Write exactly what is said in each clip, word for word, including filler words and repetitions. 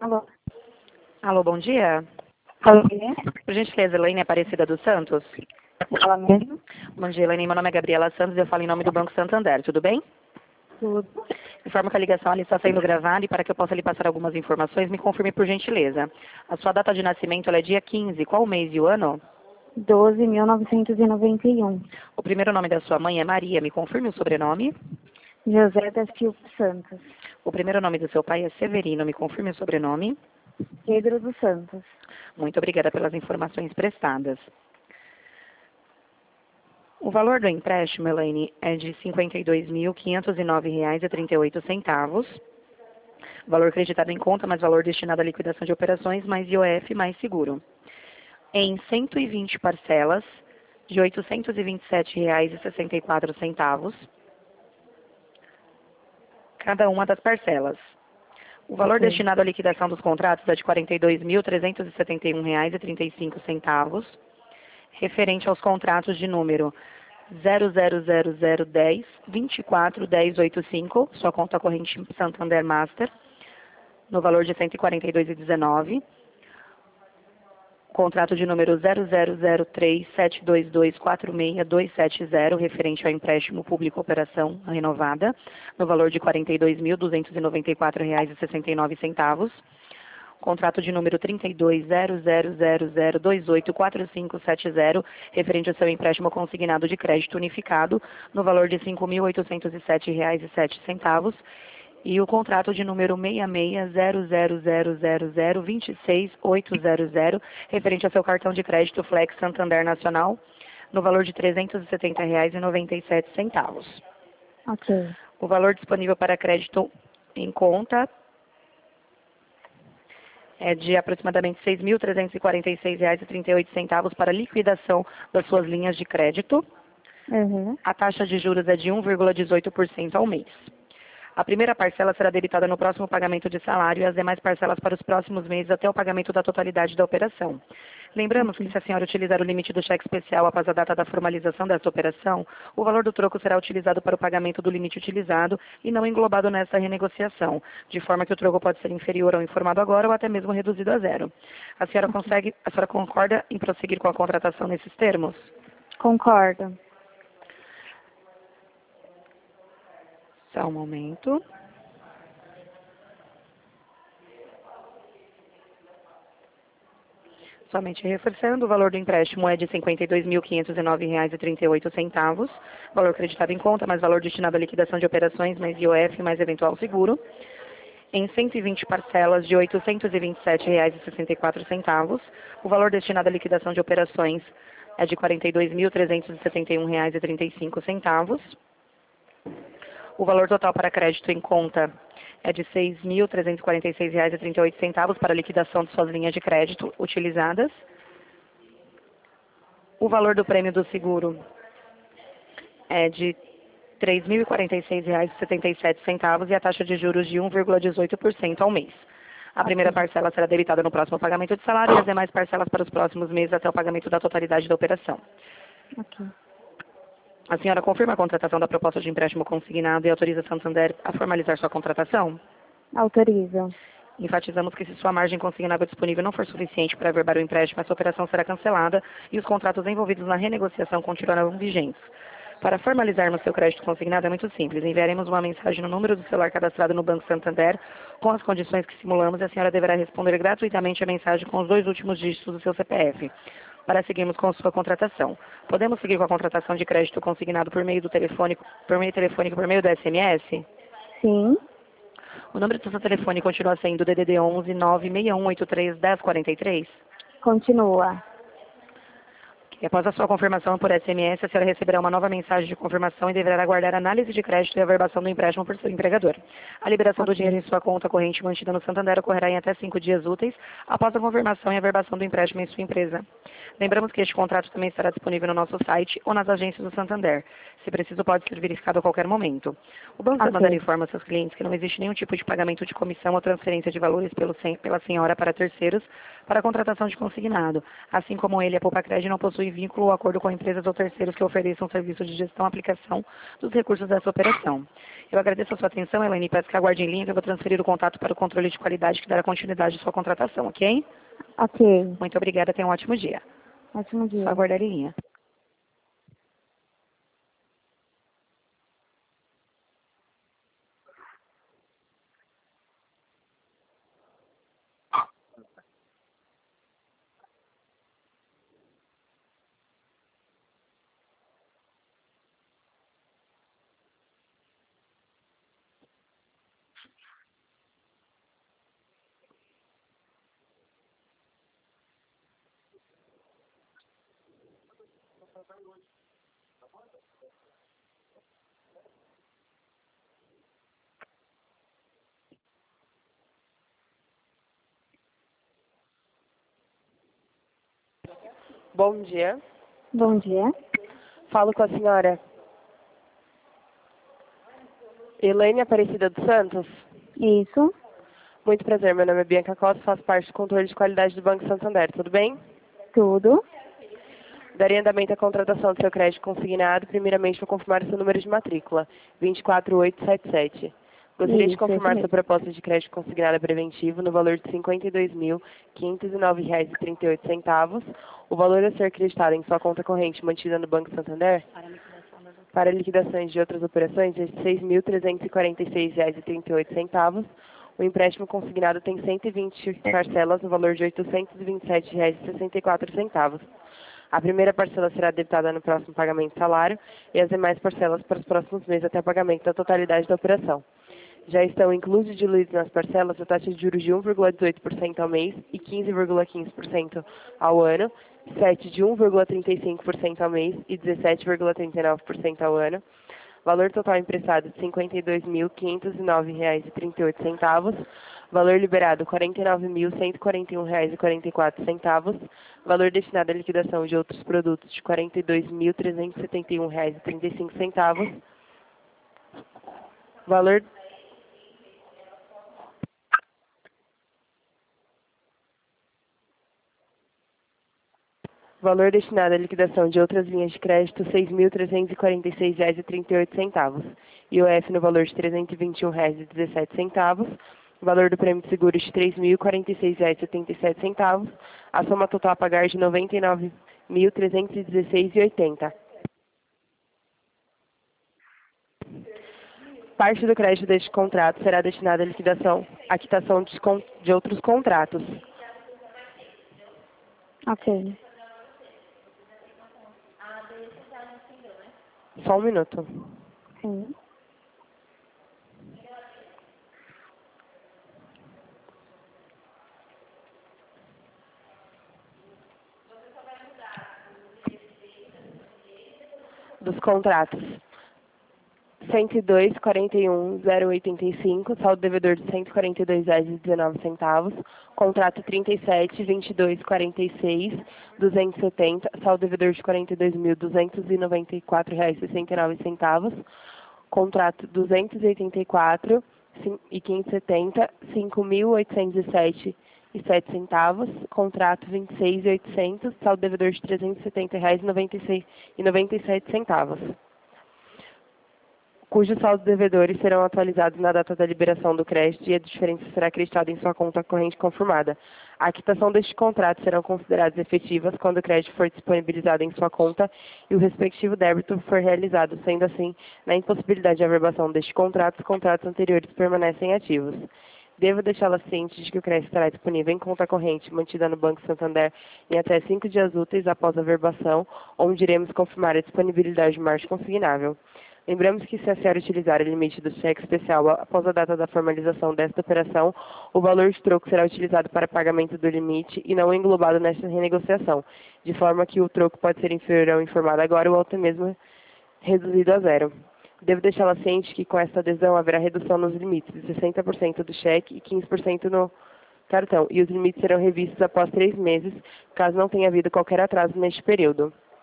Alô? Alô, bom dia. Alô? Por gentileza, Elaine Aparecida dos Santos. Fala mesmo? Bom dia, Elaine. Meu nome é Gabriela Santos e eu falo em nome do Banco Santander. Tudo bem? Tudo. Informo que a ligação ali está sendo gravada e para que eu possa lhe passar algumas informações, me confirme por gentileza. A sua data de nascimento ela é dia quinze. Qual o mês e o ano? doze mil novecentos e noventa e um. O primeiro nome da sua mãe é Maria. Me confirme o sobrenome. José da Silva Santos. O primeiro nome do seu pai é Severino. Me confirme o sobrenome. Pedro dos Santos. Muito obrigada pelas informações prestadas. O valor do empréstimo, Elaine, é de cinquenta e dois mil, quinhentos e nove reais e trinta e oito centavos. Valor creditado em conta, mais valor destinado à liquidação de operações, mais I O F, mais seguro. Em cento e vinte parcelas de oitocentos e vinte e sete reais e sessenta e quatro centavos. Cada uma das parcelas. O valor Ok. destinado à liquidação dos contratos é de quarenta e dois mil, trezentos e setenta e um reais e trinta e cinco centavos. Referente aos contratos de número zero zero zero zero dez, vinte e quatro, dez, oitenta e cinco, sua conta corrente Santander Master, no valor de cento e quarenta e dois reais e dezenove centavos. Contrato de número zero zero zero três, sete dois dois, quatro seis dois sete zero, referente ao empréstimo público operação renovada, no valor de quarenta e dois mil, duzentos e noventa e quatro reais e sessenta e nove centavos. Contrato de número trinta e dois zero zero zero zero dois oito quatro cinco sete zero, referente ao seu empréstimo consignado de crédito unificado, no valor de cinco mil oitocentos e sete reais e sete centavos. E o contrato de número seis seis zero zero zero zero zero dois seis oito zero zero, referente ao seu cartão de crédito Flex Santander Nacional, no valor de trezentos e setenta reais e noventa e sete centavos. Ok. O valor disponível para crédito em conta é de aproximadamente seis mil trezentos e quarenta e seis reais e trinta e oito centavos para liquidação das suas linhas de crédito. Uhum. A taxa de juros é de um vírgula dezoito por cento ao mês. A primeira parcela será debitada no próximo pagamento de salário e as demais parcelas para os próximos meses até o pagamento da totalidade da operação. Lembramos que Ok. se a senhora utilizar o limite do cheque especial após a data da formalização desta operação, o valor do troco será utilizado para o pagamento do limite utilizado e não englobado nesta renegociação, de forma que o troco pode ser inferior ao informado agora ou até mesmo reduzido a zero. A senhora Ok. consegue, a senhora concorda em prosseguir com a contratação nesses termos? Concordo. Só um momento. Somente reforçando, o valor do empréstimo é de cinquenta e dois mil, quinhentos e nove reais e trinta e oito centavos, valor creditado em conta, mais valor destinado à liquidação de operações, mais I O F, mais eventual seguro, em cento e vinte parcelas de oitocentos e vinte e sete reais e sessenta e quatro centavos, o valor destinado à liquidação de operações é de quarenta e dois mil, trezentos e setenta e um reais e trinta e cinco centavos, o valor total para crédito em conta é de seis mil, trezentos e quarenta e seis reais e trinta e oito centavos para liquidação de suas linhas de crédito utilizadas. O valor do prêmio do seguro é de três mil e quarenta e seis reais e setenta e sete centavos e a taxa de juros de um vírgula dezoito por cento ao mês. A primeira Ok. parcela será debitada no próximo pagamento de salário e as demais parcelas para os próximos meses até o pagamento da totalidade da operação. Ok. A senhora confirma a contratação da proposta de empréstimo consignado e autoriza a Santander a formalizar sua contratação? Autoriza. Enfatizamos que se sua margem consignável disponível não for suficiente para averbar o empréstimo, essa operação será cancelada e os contratos envolvidos na renegociação continuarão vigentes. Para formalizarmos seu crédito consignado é muito simples. Enviaremos uma mensagem no número do celular cadastrado no Banco Santander com as condições que simulamos e a senhora deverá responder gratuitamente a mensagem com os dois últimos dígitos do seu C P F. Para seguirmos com sua contratação. Podemos seguir com a contratação de crédito consignado por meio do telefônico, por meio telefônico, por meio do S M S? Sim. O número do seu telefone continua sendo D D D onze nove seis um oito três um zero quatro três? Continua. E após a sua confirmação por S M S, a senhora receberá uma nova mensagem de confirmação e deverá aguardar análise de crédito e averbação do empréstimo por seu empregador. A liberação do dinheiro Ok. em sua conta corrente mantida no Santander ocorrerá em até cinco dias úteis após a confirmação e averbação do empréstimo em sua empresa. Lembramos que este contrato também estará disponível no nosso site ou nas agências do Santander. Se preciso, pode ser verificado a qualquer momento. O Banco Ok. Santander informa seus clientes que não existe nenhum tipo de pagamento de comissão ou transferência de valores pelo, sen- pela senhora para terceiros para a contratação de consignado. Assim como ele, a Poupa-Cred não possui vínculo ou acordo com empresas ou terceiros que ofereçam serviço de gestão e aplicação dos recursos dessa operação. Eu agradeço a sua atenção, Elaine, e peço que aguarde em linha que eu vou transferir o contato para o controle de qualidade que dará continuidade à sua contratação, ok? Ok. Muito obrigada, tenha um ótimo dia. Ótimo Só dia. aguardar em linha. Bom dia. Bom dia. Falo com a senhora Elaine Aparecida dos Santos. Isso. Muito prazer, meu nome é Bianca Costa, faço parte do controle de qualidade do Banco Santander. Tudo bem? Tudo. Daria andamento à contratação do seu crédito consignado. Primeiramente, vou confirmar o seu número de matrícula, dois quatro oito sete sete. Gostaria de Isso, esse confirmar sua mesmo. proposta de crédito consignada preventivo no valor de cinquenta e dois mil, quinhentos e nove reais e trinta e oito centavos. O valor a ser acreditado em sua conta corrente mantida no Banco Santander para liquidações de outras operações é de seis mil trezentos e quarenta e seis reais e trinta e oito centavos. O empréstimo consignado tem cento e vinte parcelas no valor de oitocentos e vinte e sete reais e sessenta e quatro centavos. A primeira parcela será debitada no próximo pagamento de salário e as demais parcelas para os próximos meses até o pagamento da totalidade da operação. Já estão inclusos e diluídos nas parcelas a taxa de juros de um vírgula dezoito por cento ao mês e quinze vírgula quinze por cento ao ano, sete de um vírgula trinta e cinco por cento ao mês e dezessete vírgula trinta e nove por cento ao ano. Valor total emprestado de cinquenta e dois mil, quinhentos e nove reais e trinta e oito centavos. Valor liberado quarenta e nove mil, cento e quarenta e um reais e quarenta e quatro centavos. Valor destinado à liquidação de outros produtos de quarenta e dois mil, trezentos e setenta e um reais e trinta e cinco centavos. Valor Valor destinado à liquidação de outras linhas de crédito, seis mil trezentos e quarenta e seis reais e trinta e oito centavos. I O F no valor de trezentos e vinte e um reais e dezessete centavos. Valor do prêmio de seguros de três mil e quarenta e seis reais e setenta e sete centavos. A soma total a pagar de noventa e nove mil trezentos e dezesseis reais e oitenta centavos. Parte do crédito deste contrato será destinada à liquidação, à quitação de, con- de outros contratos. Ok. Só um minuto. Sim. Dos contratos. cento e dois, quarenta e um, zero oitenta e cinco, saldo devedor de cento e quarenta e dois reais e dezenove centavos. Contrato trinta e sete, vinte e dois, quarenta e seis, duzentos e setenta, saldo devedor de quarenta e dois mil, duzentos e noventa e quatro reais e sessenta e nove centavos. Contrato duzentos e oitenta e quatro e quinhentos e setenta, cinco mil oitocentos e sete e sete centavos. Contrato vinte e seis e oitocentos, saldo devedor de trezentos e setenta reais e noventa e seis e noventa e sete centavos. Cujos saldos devedores serão atualizados na data da liberação do crédito e a diferença será acreditada em sua conta corrente confirmada. A quitação deste contrato serão consideradas efetivas quando o crédito for disponibilizado em sua conta e o respectivo débito for realizado, sendo assim, na impossibilidade de averbação deste contrato, os contratos anteriores permanecem ativos. Devo deixá-la ciente de que o crédito estará disponível em conta corrente mantida no Banco Santander em até cinco dias úteis após a averbação, onde iremos confirmar a disponibilidade de margem consignável. Lembramos que se a senhora utilizar o limite do cheque especial após a data da formalização desta operação, o valor de troco será utilizado para pagamento do limite e não englobado nesta renegociação, de forma que o troco pode ser inferior ao informado agora ou até mesmo reduzido a zero. Devo deixá-la ciente que com esta adesão haverá redução nos limites de sessenta por cento do cheque e quinze por cento no cartão, e os limites serão revistos após três meses, caso não tenha havido qualquer atraso neste período.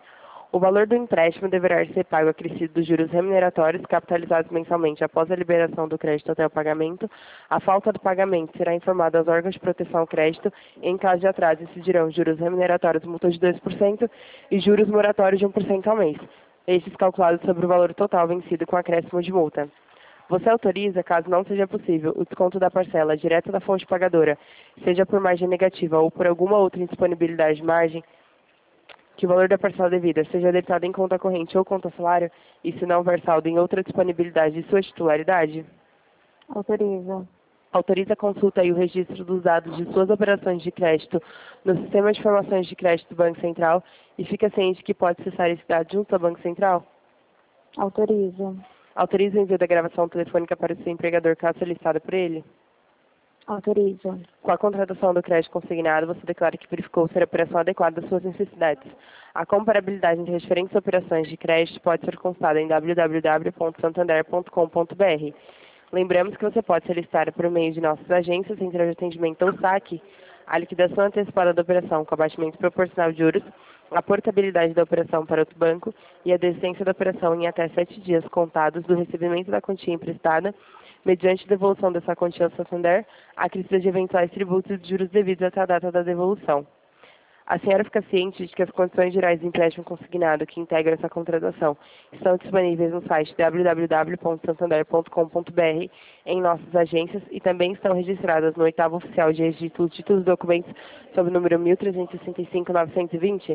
O valor do empréstimo deverá ser pago acrescido dos juros remuneratórios capitalizados mensalmente após a liberação do crédito até o pagamento. A falta do pagamento será informada aos órgãos de proteção ao crédito e, em caso de atraso, incidirão juros remuneratórios multa de dois por cento e juros moratórios de um por cento ao mês, estes calculados sobre o valor total vencido com acréscimo de multa. Você autoriza, caso não seja possível, o desconto da parcela direta da fonte pagadora, seja por margem negativa ou por alguma outra indisponibilidade de margem, que o valor da parcela devida seja debitado em conta corrente ou conta salário, e se não houver saldo em outra disponibilidade de sua titularidade? Autoriza. Autoriza a consulta e o registro dos dados de suas operações de crédito no Sistema de Informações de Crédito do Banco Central e fica ciente que pode acessar esse dado junto ao Banco Central? Autoriza. Autoriza o envio da gravação telefônica para o seu empregador caso solicitado por ele? Autoriza. Com a contratação do crédito consignado, você declara que verificou ser a operação adequada às suas necessidades. A comparabilidade entre as diferentes operações de crédito pode ser constada em w w w ponto santander ponto com ponto b r. Lembramos que você pode solicitar por meio de nossas agências, central de atendimento ou saque, a liquidação antecipada da operação com abatimento proporcional de juros, a portabilidade da operação para outro banco e a desistência da operação em até sete dias contados do recebimento da quantia emprestada, mediante devolução dessa quantia ao Santander, a acrescida de eventuais tributos e juros devidos até a data da devolução. A senhora fica ciente de que as condições gerais do empréstimo consignado que integram essa contratação estão disponíveis no site w w w ponto santander ponto com ponto b r, em nossas agências, e também estão registradas no oitavo oficial de registro dos títulos e documentos sob o número mil trezentos e sessenta e cinco, novecentos e vinte?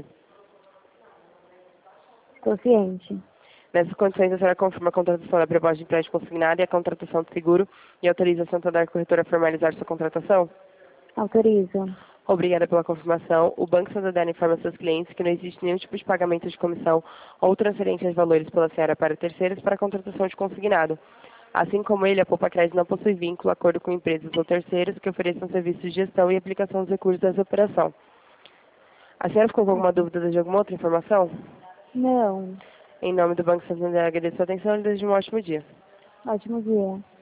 Estou ciente. Nessas condições, a senhora confirma a contratação da proposta de empréstimo consignado e a contratação de seguro e autoriza a Santander Corretora a formalizar sua contratação? Autoriza. Obrigada pela confirmação. O Banco Santander informa seus clientes que não existe nenhum tipo de pagamento de comissão ou transferência de valores pela senhora para terceiros para a contratação de consignado. Assim como ele, a Poupa Crédito não possui vínculo, acordo com empresas ou terceiros que ofereçam serviços de gestão e aplicação dos recursos dessa operação. A senhora ficou com alguma dúvida de alguma outra informação? Não. Em nome do Banco Santander, agradeço a atenção e desejo um ótimo dia. Ótimo dia.